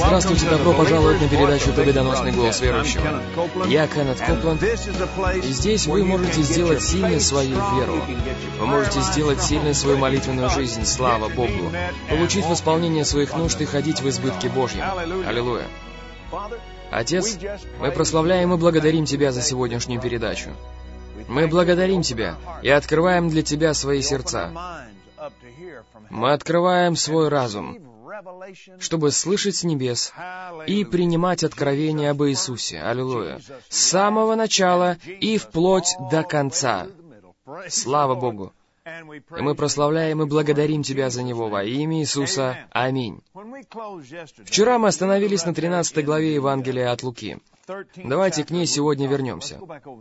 Здравствуйте, добро пожаловать на передачу «Победоносный голос верующего». Я Кеннет Копланд, и здесь вы можете сделать сильной свою веру. Вы можете сделать сильной свою молитвенную жизнь, слава Богу, получить восполнение своих нужд и ходить в избытке Божьем. Аллилуйя. Отец, мы прославляем и благодарим Тебя за сегодняшнюю передачу. Мы благодарим Тебя и открываем для Тебя свои сердца. Мы открываем свой разум, чтобы слышать с небес и принимать откровения об Иисусе, аллилуйя, с самого начала и вплоть до конца. Слава Богу! И мы прославляем и благодарим Тебя за Него во имя Иисуса. Аминь. Вчера мы остановились на 13 главе Евангелия от Луки. Давайте к ней сегодня вернемся.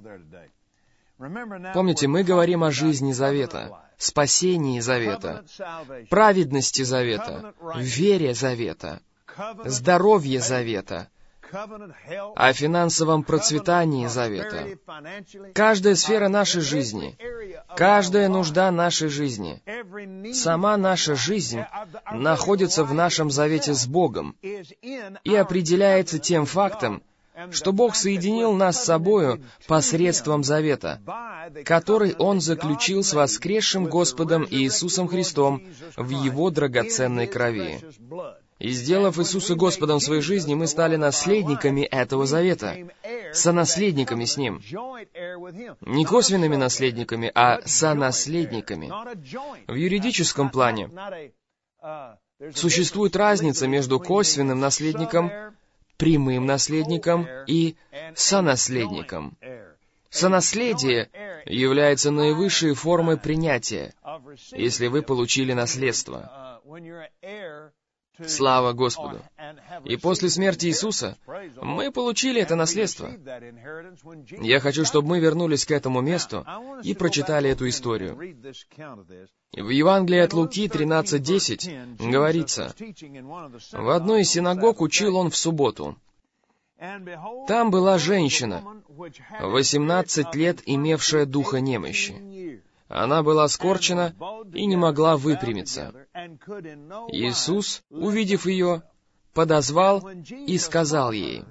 Помните, мы говорим о жизни завета, спасении завета, праведности завета, вере завета, здоровье завета, о финансовом процветании завета. Каждая сфера нашей жизни, каждая нужда нашей жизни, сама наша жизнь находится в нашем завете с Богом и определяется тем фактом, что Бог соединил нас с собою посредством завета, который Он заключил с воскресшим Господом Иисусом Христом в Его драгоценной крови. И сделав Иисуса Господом в своей жизни, мы стали наследниками этого завета, сонаследниками с Ним. Не косвенными наследниками, а сонаследниками. В юридическом плане существует разница между косвенным наследником, прямым наследником и сонаследником. Сонаследие является наивысшей формой принятия, если вы получили наследство. Слава Господу! И после смерти Иисуса мы получили это наследство. Я хочу, чтобы мы вернулись к этому месту и прочитали эту историю. В Евангелии от Луки 13:10 говорится: «В одной из синагог учил он в субботу. Там была женщина, 18 лет имевшая духа немощи. Она была скорчена и не могла выпрямиться. Иисус, увидев ее, подозвал и сказал ей».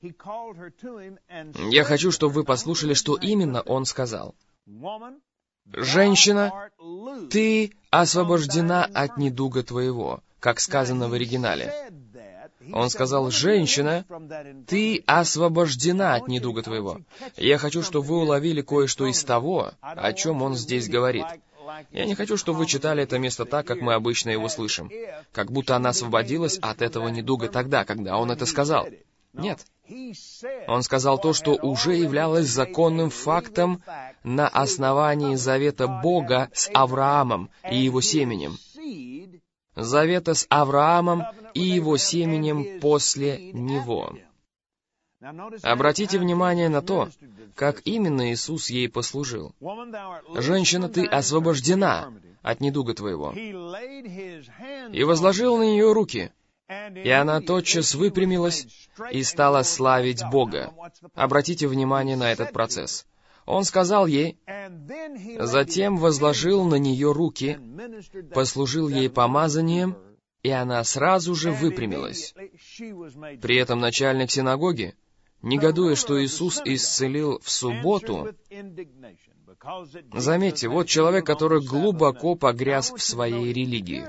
Я хочу, чтобы вы послушали, что именно Он сказал. «Женщина, ты освобождена от недуга твоего», как сказано в оригинале. Он сказал: «Женщина, ты освобождена от недуга твоего». Я хочу, чтобы вы уловили кое-что из того, о чем Он здесь говорит. Я не хочу, чтобы вы читали это место так, как мы обычно его слышим, как будто она освободилась от этого недуга тогда, когда Он это сказал. Нет. Он сказал то, что уже являлось законным фактом на основании завета Бога с Авраамом и его семенем. Завета с Авраамом и его семенем после него. Обратите внимание на то, как именно Иисус ей послужил. «Женщина, ты освобождена от недуга твоего». И возложил на нее руки, и она тотчас выпрямилась и стала славить Бога. Обратите внимание на этот процесс. Он сказал ей, затем возложил на нее руки, послужил ей помазанием, и она сразу же выпрямилась. При этом начальник синагоги, негодуя, что Иисус исцелил в субботу, заметьте, вот человек, который глубоко погряз в своей религии.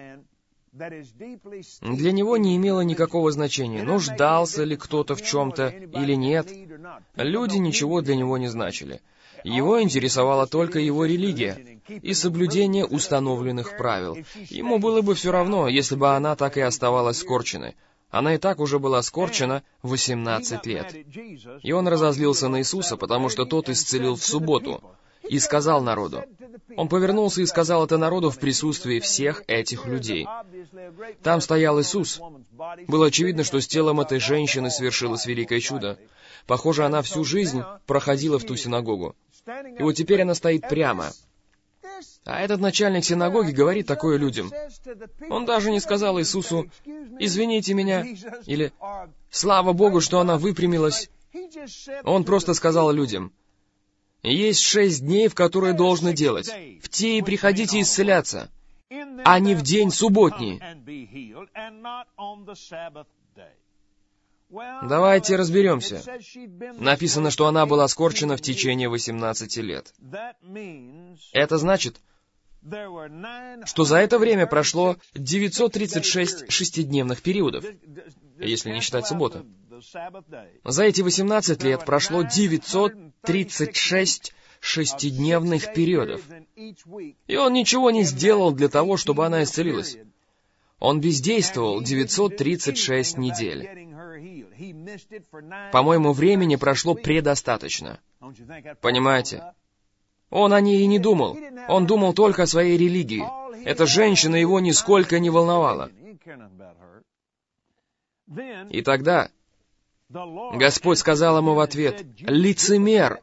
Для него не имело никакого значения, нуждался ли кто-то в чем-то или нет. Люди ничего для него не значили. Его интересовала только его религия и соблюдение установленных правил. Ему было бы все равно, если бы она так и оставалась скорченной. Она и так уже была скорчена 18 лет. И он разозлился на Иисуса, потому что тот исцелил в субботу, и сказал народу. Он повернулся и сказал это народу в присутствии всех этих людей. Там стоял Иисус. Было очевидно, что с телом этой женщины свершилось великое чудо. Похоже, она всю жизнь проходила в ту синагогу. И вот теперь она стоит прямо. А этот начальник синагоги говорит такое людям. Он даже не сказал Иисусу: «Извините меня», или «Слава Богу, что она выпрямилась». Он просто сказал людям: «Есть 6 дней, в которые должны делать. В те и приходите исцеляться, а не в день субботний». Давайте разберемся. Написано, что она была скорчена в течение 18 лет. Это значит, что за это время прошло 936 шестидневных периодов, если не считать субботу. За эти 18 лет прошло 936 шестидневных периодов. И он ничего не сделал для того, чтобы она исцелилась. Он бездействовал 936 недель. По-моему, времени прошло предостаточно. Понимаете? Он о ней и не думал. Он думал только о своей религии. Эта женщина его нисколько не волновала. И тогда Господь сказал ему в ответ: «Лицемер!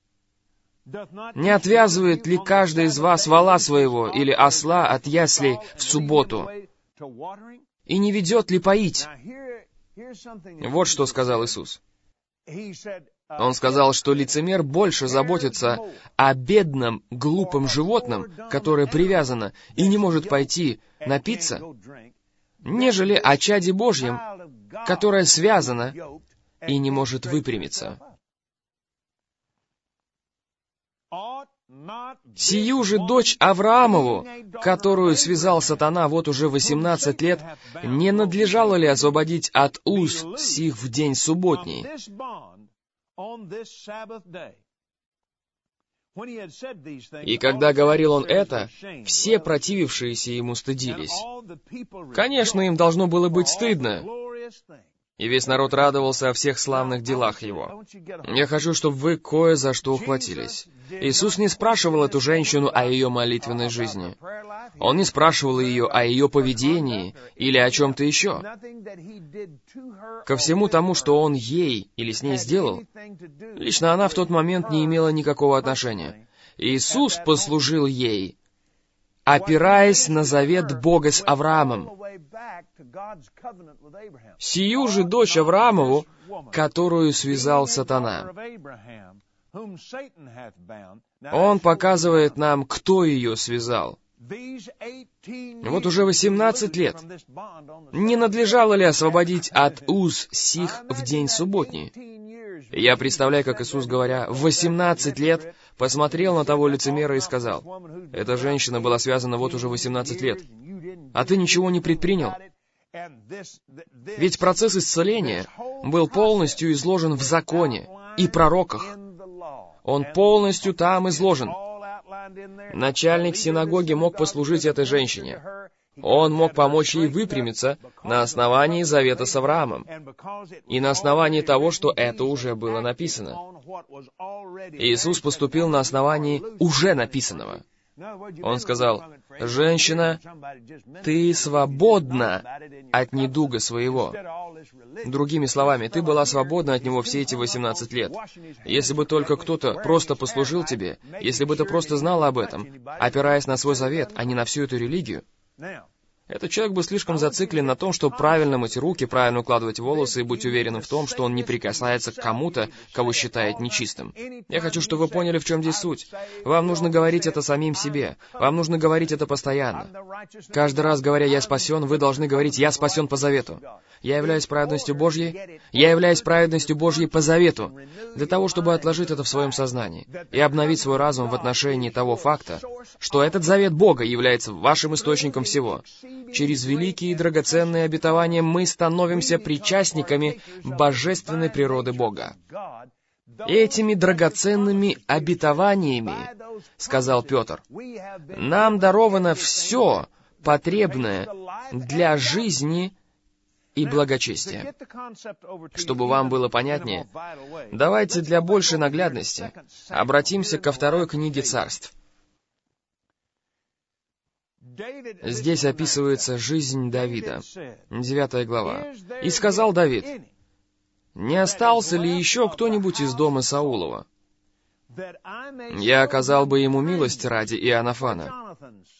Не отвязывает ли каждый из вас вола своего или осла от яслей в субботу? И не ведет ли поить?» Вот что сказал Иисус. Он сказал, что лицемер больше заботится о бедном, глупом животном, которое привязано и не может пойти напиться, нежели о чаде Божьем, которое связано и не может выпрямиться. «Сию же дочь Авраамову, которую связал сатана вот уже 18 лет, не надлежало ли освободить от уз сих в день субботний?» И когда говорил он это, все противившиеся ему стыдились. Конечно, им должно было быть стыдно. И весь народ радовался о всех славных делах его. Я хочу, чтобы вы кое за что ухватились. Иисус не спрашивал эту женщину о ее молитвенной жизни. Он не спрашивал ее о ее поведении или о чем-то еще. Ко всему тому, что Он ей или с ней сделал, лично она в тот момент не имела никакого отношения. Иисус послужил ей, опираясь на завет Бога с Авраамом. «Сию же дочь Авраамову, которую связал сатана». Он показывает нам, кто ее связал. Вот уже 18 лет. Не надлежало ли освободить от уз сих в день субботний? Я представляю, как Иисус, говоря, в 18 лет, посмотрел на того лицемера и сказал: «Эта женщина была связана вот уже 18 лет, а ты ничего не предпринял». Ведь процесс исцеления был полностью изложен в законе и пророках. Он полностью там изложен. Начальник синагоги мог послужить этой женщине. Он мог помочь ей выпрямиться на основании завета с Авраамом и на основании того, что это уже было написано. Иисус поступил на основании уже написанного. Он сказал: «Женщина, ты свободна от недуга своего». Другими словами, ты была свободна от него все эти 18 лет. Если бы только кто-то просто послужил тебе, если бы ты просто знала об этом, опираясь на свой завет, а не на всю эту религию, этот человек был слишком зациклен на том, чтобы правильно мыть руки, правильно укладывать волосы и быть уверенным в том, что он не прикасается к кому-то, кого считает нечистым. Я хочу, чтобы вы поняли, в чем здесь суть. Вам нужно говорить это самим себе. Вам нужно говорить это постоянно. Каждый раз, говоря «я спасен», вы должны говорить «я спасен по завету». Я являюсь праведностью Божьей. Я являюсь праведностью Божьей по завету. Для того, чтобы отложить это в своем сознании и обновить свой разум в отношении того факта, что этот завет Бога является вашим источником всего. Через великие и драгоценные обетования мы становимся причастниками божественной природы Бога. Этими драгоценными обетованиями, сказал Петр, нам даровано все потребное для жизни и благочестия. Чтобы вам было понятнее, давайте для большей наглядности обратимся ко второй книге Царств. Здесь описывается жизнь Давида, 9 глава. «И сказал Давид: не остался ли еще кто-нибудь из дома Саулова? Я оказал бы ему милость ради Иоаннафана».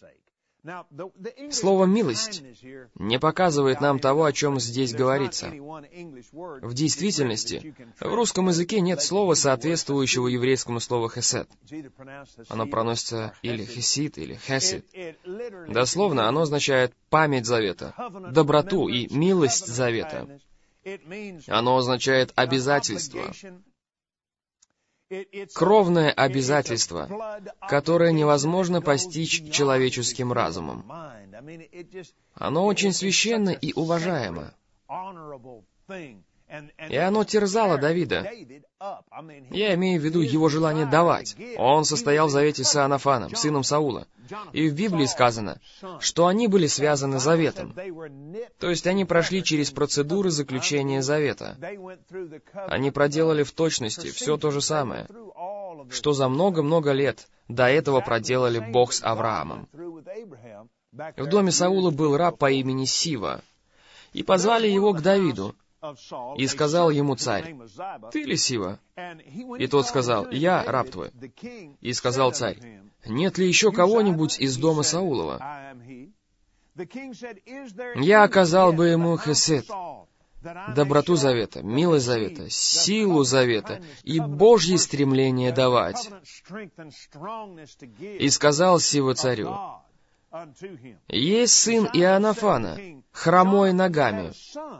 Слово «милость» не показывает нам того, о чем здесь говорится. В действительности, в русском языке нет слова, соответствующего еврейскому слову «хесед». Оно проносится или «хесид», или «хесед». Дословно, оно означает «память завета», «доброту» и «милость завета». Оно означает обязательство. Кровное обязательство, которое невозможно постичь человеческим разумом. Оно очень священно и уважаемо. И оно терзало Давида. Я имею в виду его желание давать. Он состоял в завете с Иоаннафаном, сыном Саула. И в Библии сказано, что они были связаны заветом. То есть они прошли через процедуры заключения завета. Они проделали в точности все то же самое, что за много-много лет до этого проделали Бог с Авраамом. В доме Саула был раб по имени Сива, и позвали его к Давиду. И сказал ему царь: «Ты ли Сива?» И тот сказал: «Я, раб твой». И сказал царь: «Нет ли еще кого-нибудь из дома Саулова?» Я оказал бы ему хесед, доброту завета, милость завета, силу завета и Божье стремление давать. И сказал Сива царю: «Есть сын Иоаннафана, хромой ногами».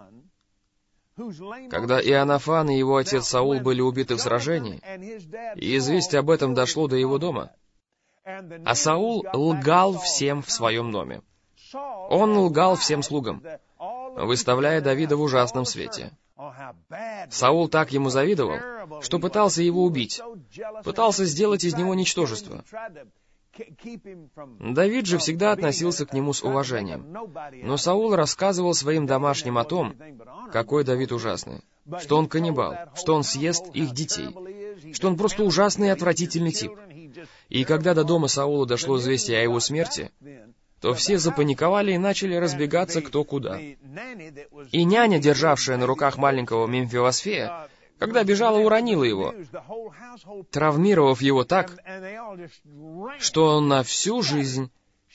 Когда Иоаннафан и его отец Саул были убиты в сражении, и известие об этом дошло до его дома, а Саул лгал всем в своем доме. Он лгал всем слугам, выставляя Давида в ужасном свете. Саул так ему завидовал, что пытался его убить, пытался сделать из него ничтожество. Давид же всегда относился к нему с уважением. Но Саул рассказывал своим домашним о том, какой Давид ужасный, что он каннибал, что он съест их детей, что он просто ужасный и отвратительный тип. И когда до дома Саула дошло известие о его смерти, то все запаниковали и начали разбегаться кто куда. И няня, державшая на руках маленького Мемфивосфея, когда бежала, уронила его, травмировав его так, что он на всю жизнь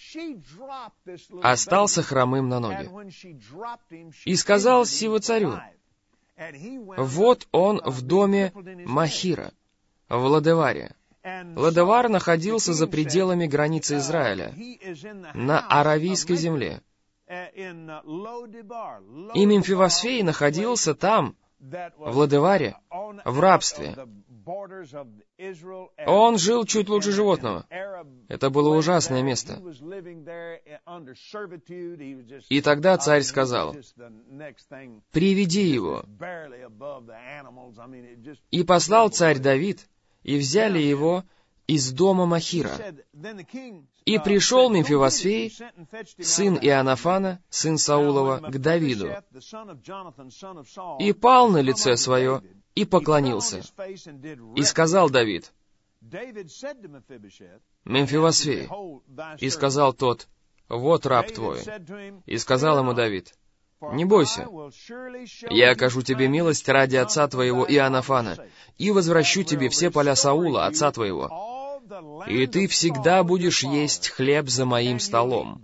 остался хромым на ноги. И сказал Сива царю: «Вот он в доме Махира, в Лодеваре». Лодевар находился за пределами границы Израиля, на Аравийской земле. И Мемфивосфей находился там, в Лодеваре, в рабстве. Он жил чуть лучше животного. Это было ужасное место. И тогда царь сказал: «Приведи его». И послал царь Давид, и взяли его из дома Махира. И пришел Мемфивосфей, сын Иоаннафана, сын Саулова, к Давиду, и пал на лице свое, и поклонился. И сказал Давид: «Мемфивосфей». И сказал тот: «Вот раб твой». И сказал ему Давид: «Не бойся, я окажу тебе милость ради отца твоего Иоаннафана, и возвращу тебе все поля Саула, отца твоего, и ты всегда будешь есть хлеб за моим столом».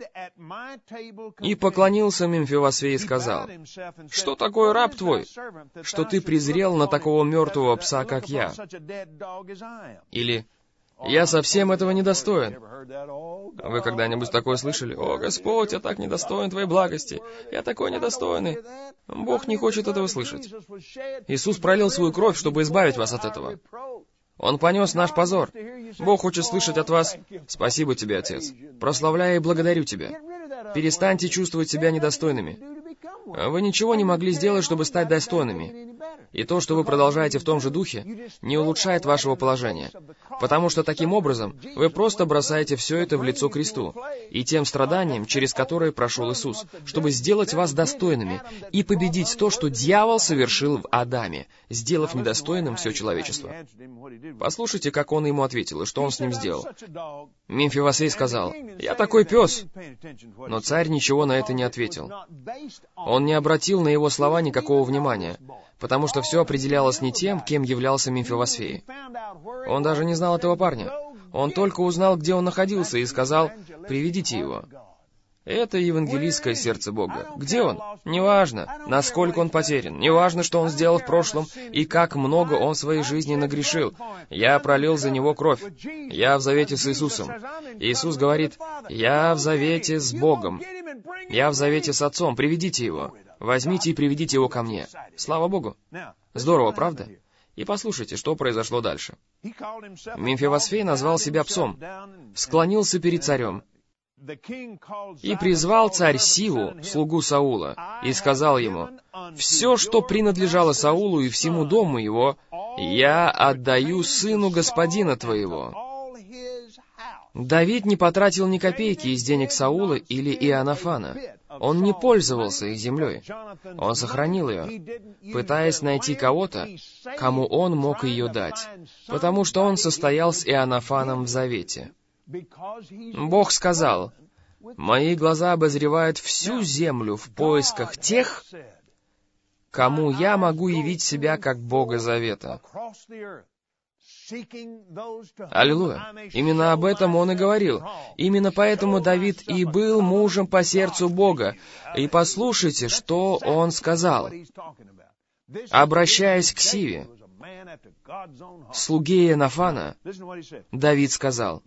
И поклонился Мемфивосфей и сказал: «Что такое раб твой, что ты презрел на такого мертвого пса, как я?» Или: «Я совсем этого недостоин». Вы когда-нибудь такое слышали? «О, Господь, я так недостоин Твоей благости. Я такой недостойный». Бог не хочет этого слышать. Иисус пролил свою кровь, чтобы избавить вас от этого. Он понес наш позор. Бог хочет слышать от вас: «Спасибо тебе, Отец. Прославляю и благодарю тебя». Перестаньте чувствовать себя недостойными. Вы ничего не могли сделать, чтобы стать достойными. И то, что вы продолжаете в том же духе, не улучшает вашего положения, потому что таким образом вы просто бросаете все это в лицо кресту и тем страданиям, через которые прошел Иисус, чтобы сделать вас достойными и победить то, что дьявол совершил в Адаме, сделав недостойным все человечество. Послушайте, как он ему ответил, и что он с ним сделал. Мемфивосфей сказал: «Я такой пес». Но царь ничего на это не ответил. Он не обратил на его слова никакого внимания, потому что все определялось не тем, кем являлся Мемфивосфей. Он даже не знал этого парня. Он только узнал, где он находился, и сказал: «Приведите его». Это евангелистское сердце Бога. Где он? Неважно, насколько он потерян. Неважно, что он сделал в прошлом и как много он в своей жизни нагрешил. Я пролил за него кровь. Я в завете с Иисусом. Иисус говорит: «Я в завете с Богом». Я в завете с отцом, приведите его. Возьмите и приведите его ко мне. Слава Богу. Здорово, правда? И послушайте, что произошло дальше. Мемфивосфей назвал себя псом, склонился перед царем. И призвал царь Сиву, слугу Саула, и сказал ему: «Все, что принадлежало Саулу и всему дому его, я отдаю сыну господина твоего». Давид не потратил ни копейки из денег Саула или Иоаннафана. Он не пользовался их землей. Он сохранил ее, пытаясь найти кого-то, кому он мог ее дать, потому что он состоял с Иоаннафаном в завете. Бог сказал: «Мои глаза обозревают всю землю в поисках тех, кому я могу явить себя как Бога завета». Аллилуйя! Именно об этом он и говорил. Именно поэтому Давид и был мужем по сердцу Бога. И послушайте, что он сказал. Обращаясь к Сиве, слуге Иоаннафана, Давид сказал: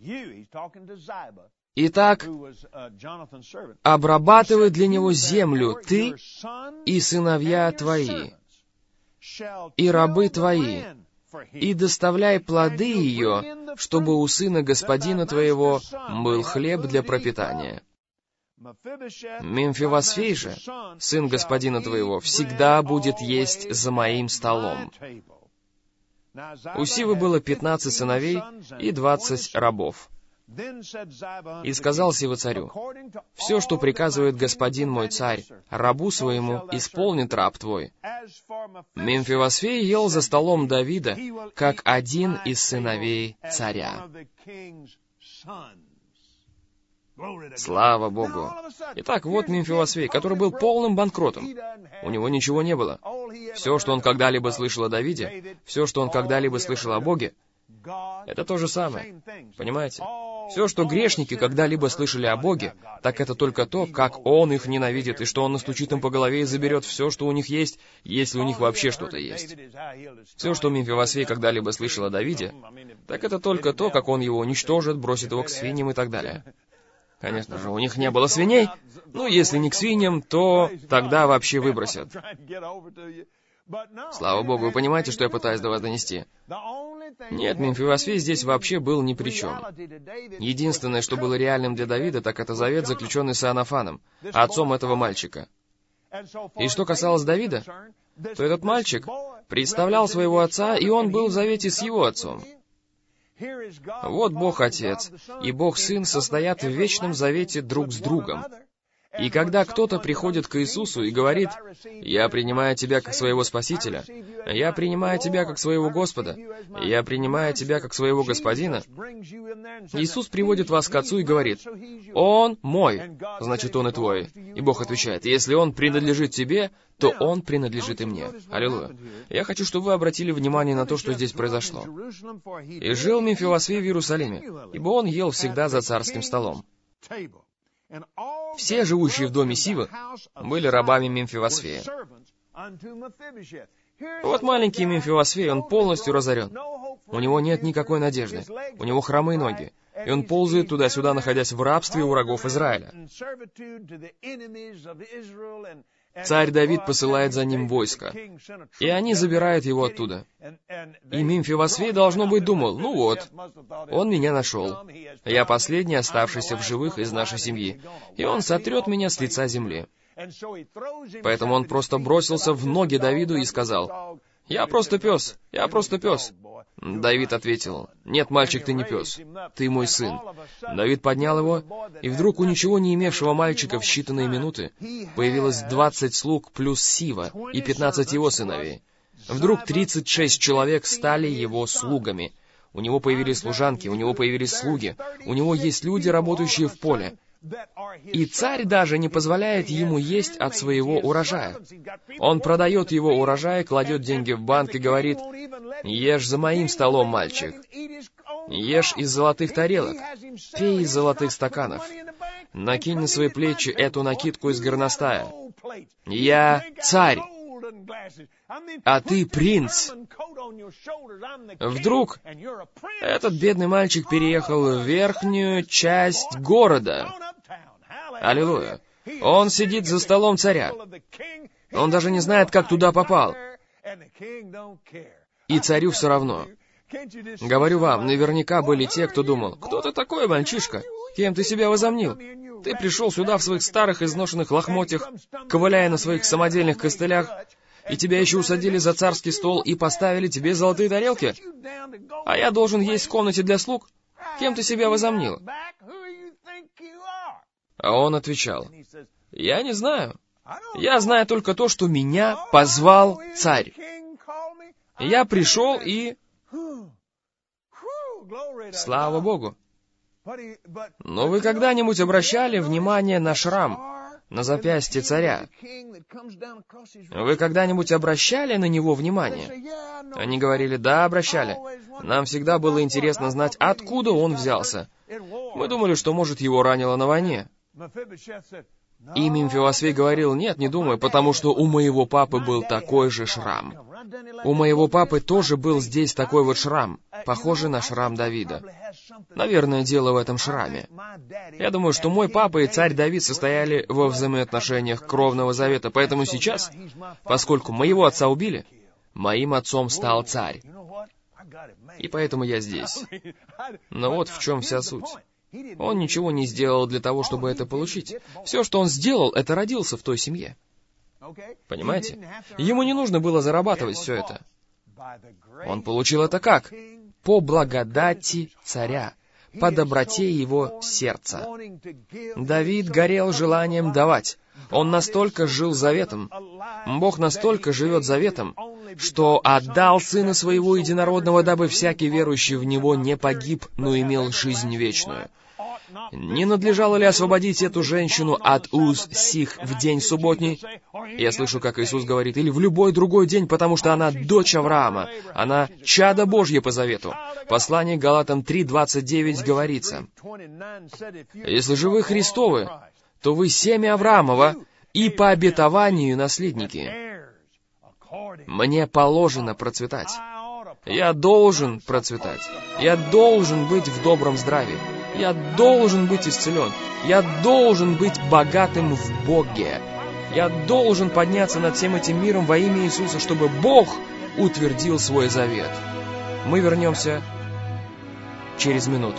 «Итак, обрабатывай для него землю ты и сыновья твои, и рабы твои, и доставляй плоды ее, чтобы у сына господина твоего был хлеб для пропитания». Мемфивосфей же, сын господина твоего, всегда будет есть за моим столом. У Сивы было 15 сыновей и 20 рабов. И сказал Сива царю: «Все, что приказывает господин мой царь, рабу своему, исполнит раб твой». Мемфивосфей ел за столом Давида, как один из сыновей царя. Слава Богу! Итак, вот Мемфивосфей, который был полным банкротом. У него ничего не было. Все, что он когда-либо слышал о Давиде, все, что он когда-либо слышал о Боге, это то же самое. Понимаете? Все, что грешники когда-либо слышали о Боге, так это только то, как Он их ненавидит, и что Он настучит им по голове и заберет все, что у них есть, если у них вообще что-то есть. Все, что Мемфивосфей когда-либо слышал о Давиде, так это только то, как он его уничтожит, бросит его к свиньям и так далее. Конечно же, у них не было свиней. Ну, если не к свиньям, то тогда вообще выбросят. Слава Богу, вы понимаете, что я пытаюсь до вас донести? Нет, Мемфивосфей здесь вообще был ни при чем. Единственное, что было реальным для Давида, так это завет, заключенный с Иоаннафаном, отцом этого мальчика. И что касалось Давида, то этот мальчик представлял своего отца, и он был в завете с его отцом. Вот Бог Отец и Бог Сын состоят в вечном завете друг с другом. И когда кто-то приходит к Иисусу и говорит: «Я принимаю Тебя как своего Спасителя, я принимаю Тебя как своего Господа, я принимаю Тебя как своего Господина», Иисус приводит вас к Отцу и говорит: «Он мой, значит, Он и твой». И Бог отвечает: «Если Он принадлежит тебе, то Он принадлежит и мне». Аллилуйя. Я хочу, чтобы вы обратили внимание на то, что здесь произошло. «И жил Мемфивосфей в Иерусалиме, ибо он ел всегда за царским столом». Все живущие в доме Сивы были рабами Мемфивосфея. Вот маленький Мемфивосфей, он полностью разорен. У него нет никакой надежды. У него хромые ноги. И он ползает туда-сюда, находясь в рабстве у врагов Израиля. Царь Давид посылает за ним войско, и они забирают его оттуда. И Мемфивосфей, должно быть, думал: «Ну вот, он меня нашел. Я последний оставшийся в живых из нашей семьи, и он сотрет меня с лица земли». Поэтому он просто бросился в ноги Давиду и сказал: «Я просто пес, я просто пес». Давид ответил: «Нет, мальчик, ты не пес, ты мой сын». Давид поднял его, и вдруг у ничего не имевшего мальчика в считанные минуты появилось 20 слуг плюс Сива и 15 его сыновей. Вдруг 36 человек стали его слугами. У него появились служанки, у него появились слуги, у него есть люди, работающие в поле. И царь даже не позволяет ему есть от своего урожая. Он продает его урожай, кладет деньги в банк и говорит: «Ешь за моим столом, мальчик. Ешь из золотых тарелок, пей из золотых стаканов. Накинь на свои плечи эту накидку из горностая. Я царь, а ты принц». Вдруг этот бедный мальчик переехал в верхнюю часть города. Аллилуйя. Он сидит за столом царя. Он даже не знает, как туда попал. И царю все равно. Говорю вам, наверняка были те, кто думал: кто ты такой, мальчишка? Кем ты себя возомнил? Ты пришел сюда в своих старых изношенных лохмотьях, ковыляя на своих самодельных костылях, и тебя еще усадили за царский стол и поставили тебе золотые тарелки? А я должен есть в комнате для слуг? Кем ты себя возомнил? А он отвечал: я не знаю. Я знаю только то, что меня позвал царь. Я пришел и... Слава Богу! Но вы когда-нибудь обращали внимание на шрам на запястье царя? Вы когда-нибудь обращали на него внимание? Они говорили: да, обращали. Нам всегда было интересно знать, откуда он взялся. Мы думали, что, может, его ранило на войне. И Мемфивосфей говорил: нет, не думаю, потому что у моего папы был такой же шрам. У моего папы тоже был здесь такой вот шрам, похожий на шрам Давида. Наверное, дело в этом шраме. Я думаю, что мой папа и царь Давид состояли во взаимоотношениях кровного завета, поэтому сейчас, поскольку моего отца убили, моим отцом стал царь. И поэтому я здесь. Но вот в чем вся суть. Он ничего не сделал для того, чтобы это получить. Все, что он сделал, это родился в той семье. Понимаете? Ему не нужно было зарабатывать все это. Он получил это как? По благодати царя, по доброте его сердца. Давид горел желанием давать. Он настолько жил заветом, Бог настолько живет заветом, что отдал Сына Своего Единородного, дабы всякий верующий в Него не погиб, но имел жизнь вечную. Не надлежало ли освободить эту женщину от уз сих в день субботний? Я слышу, как Иисус говорит: или в любой другой день, потому что она дочь Авраама, она чадо Божье по завету. Послание Галатам 3:29 говорится: если же вы Христовы, то вы семя Авраамова и по обетованию наследники. Мне положено процветать. Я должен процветать. Я должен быть в добром здравии. Я должен быть исцелен. Я должен быть богатым в Боге. Я должен подняться над всем этим миром во имя Иисуса, чтобы Бог утвердил свой завет. Мы вернемся через минуту.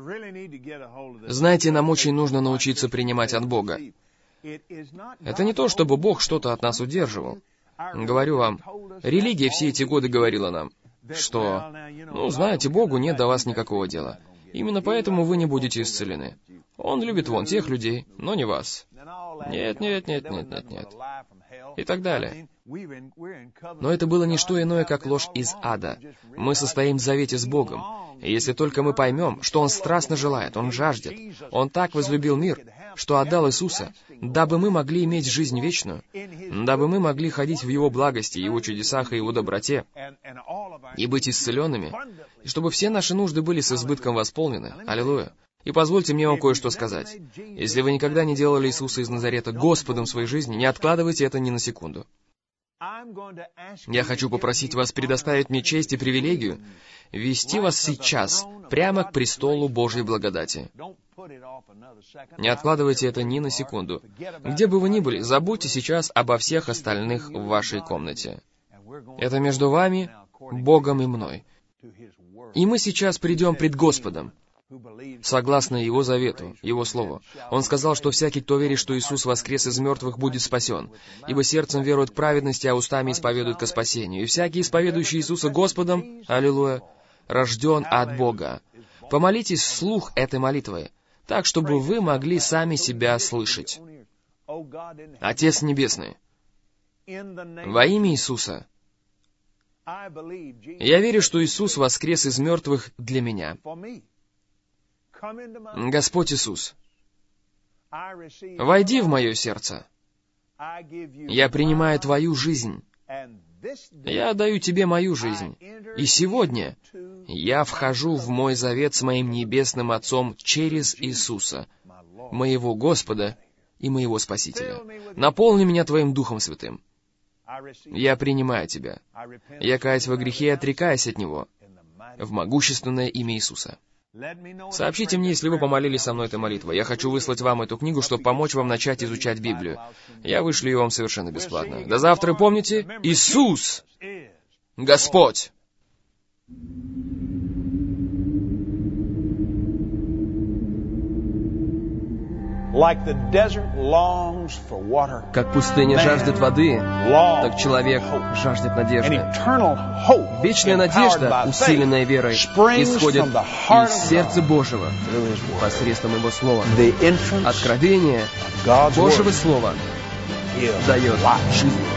Знаете, нам очень нужно научиться принимать от Бога. Это не то, чтобы Бог что-то от нас удерживал. Говорю вам, религия все эти годы говорила нам, что, знаете, Богу нет до вас никакого дела. Именно поэтому вы не будете исцелены. Он любит вон тех людей, но не вас. Нет. И так далее. Но это было не что иное, как ложь из ада. Мы состоим в завете с Богом. И если только мы поймем, что Он страстно желает, Он жаждет, Он так возлюбил мир, что отдал Иисуса, дабы мы могли иметь жизнь вечную, дабы мы могли ходить в Его благости, Его чудесах и Его доброте, и быть исцеленными, и чтобы все наши нужды были с избытком восполнены. Аллилуйя. И позвольте мне вам кое-что сказать. Если вы никогда не делали Иисуса из Назарета Господом своей жизни, не откладывайте это ни на секунду. Я хочу попросить вас предоставить мне честь и привилегию вести вас сейчас прямо к престолу Божьей благодати. Не откладывайте это ни на секунду. Где бы вы ни были, забудьте сейчас обо всех остальных в вашей комнате. Это между вами, Богом и мной. И мы сейчас придем пред Господом, согласно Его завету, Его Слову. Он сказал, что всякий, кто верит, что Иисус воскрес из мертвых, будет спасен, ибо сердцем верует к праведности, а устами исповедует ко спасению. И всякий, исповедующий Иисуса Господом, аллилуйя, рожден от Бога. Помолитесь вслух этой молитвой, так, чтобы вы могли сами себя слышать. Отец Небесный, во имя Иисуса, я верю, что Иисус воскрес из мертвых для меня. Господь Иисус, войди в мое сердце. Я принимаю Твою жизнь. Я отдаю Тебе мою жизнь. И сегодня я вхожу в мой завет с моим Небесным Отцом через Иисуса, моего Господа и моего Спасителя. Наполни меня Твоим Духом Святым. Я принимаю Тебя. Я каюсь во грехе и отрекаюсь от него. В могущественное имя Иисуса. Сообщите мне, если вы помолились со мной этой молитвой. Я хочу выслать вам эту книгу, чтобы помочь вам начать изучать Библию. Я вышлю ее вам совершенно бесплатно. До завтра, помните, Иисус, Господь! Как пустыня жаждет воды, так человек жаждет надежды. Вечная надежда, усиленная верой, исходит из сердца Божьего посредством Его Слова. Откровение Божьего Слова дает жизнь.